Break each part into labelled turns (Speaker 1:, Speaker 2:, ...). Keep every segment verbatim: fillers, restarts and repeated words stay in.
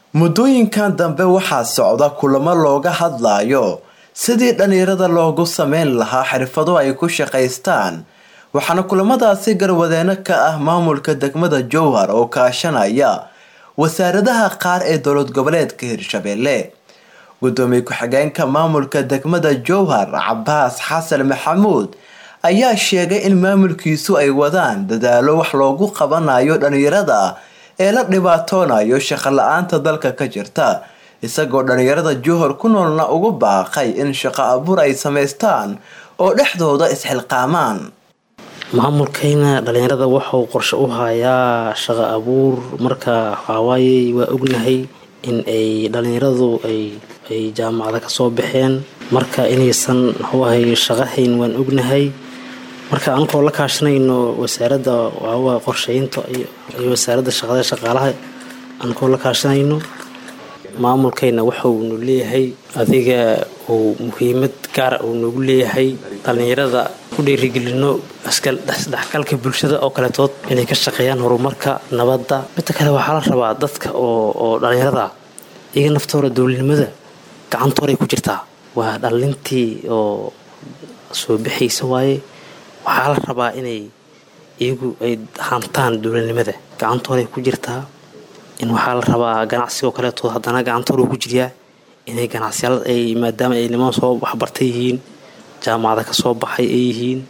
Speaker 1: muddooyinkan dambe waxaa socda kulamo looga hadlayo sidii dhalinyarada loogu sameyn lahaa xirfado ay ku shaqaystaan waxaana kulamadaasi garwadeena ka ah maamulka degmada Jowhar oo kaashanaya wasaaradaha qaar ee dowlad goboleedka Hirshabelle. gudoomiye ku-xigeenka maamulka degmada Jowhar Cabbaas Xasan Maxamuud ayaa sheegay in maamulkiisu ay wadaan dadaalo wax loogu qabanayo dhalinyarada ee la dhibaatoonayo shaqo la'aanta dalka ka jirta, isagoo dhalinyarada Jowhar ku noolna ugu baaqay in shaqo abuur ay sameystaan oo dhexdooda isxilqaamaan.
Speaker 2: maamulkeena dhalinyarada wuxuu qorshe u hayaa shaqo abuur marka xawaayay waa ognahay in ay dhalinyaradu ay ay jaamacada ka soo baxeen marka inaysan hawaahay shaqo hayn waan ognahay marka aan koo la kaashanayno wasaaradda waa qorsheynta iyo wasaaradda shaqada shaqaalaha aan koo la kaashanayno maamulkeena wuxuu leeyahay adiga oo muhiimad gaar ah oo nagu leeyahay dhalinyarada ku dhiirigelino askal dhaxgalka bulshada oo kale tood inay ka shaqeeyaan horumarka nabadda mid kale waxa la rabaa dadka oo oo dhalinyarada iyaga naftooda dawladnimada gacantooda ku jirtaa waa dhalintii oo soo bixaysa waaye waxa la rabaa inay iyagu ay hantaan dawladnimada gacantooda ku jirtaa in waxa la rabaa ganacsiga kale tood hadana gacantooda ku jiriya inay ganacsiyada ay maadaama ay niman soo waxbartay yihiin jaamacada ka soo baxay ay yihiin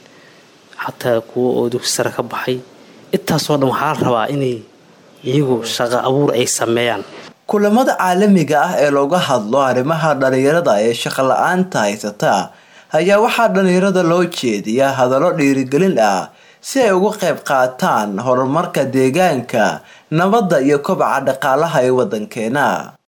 Speaker 2: hatta kuwa oo dugsi sare ka baxay intaas oo dhan waxa la rabaa inay iyagu shaqo abuur ay sameeyaan.
Speaker 1: kulamada caalamiga ah ee looga hadlo arrimaha dhalinyarada ee shaqo la'aanta haysata ayaa waxaa dhalinyarada loo jeediyaa hadallo dhiirigelin ah si ay uga qayb qaataan horumarka deegaanka, nabadda iyo kobaca dhaqaalaha ee waddankeena.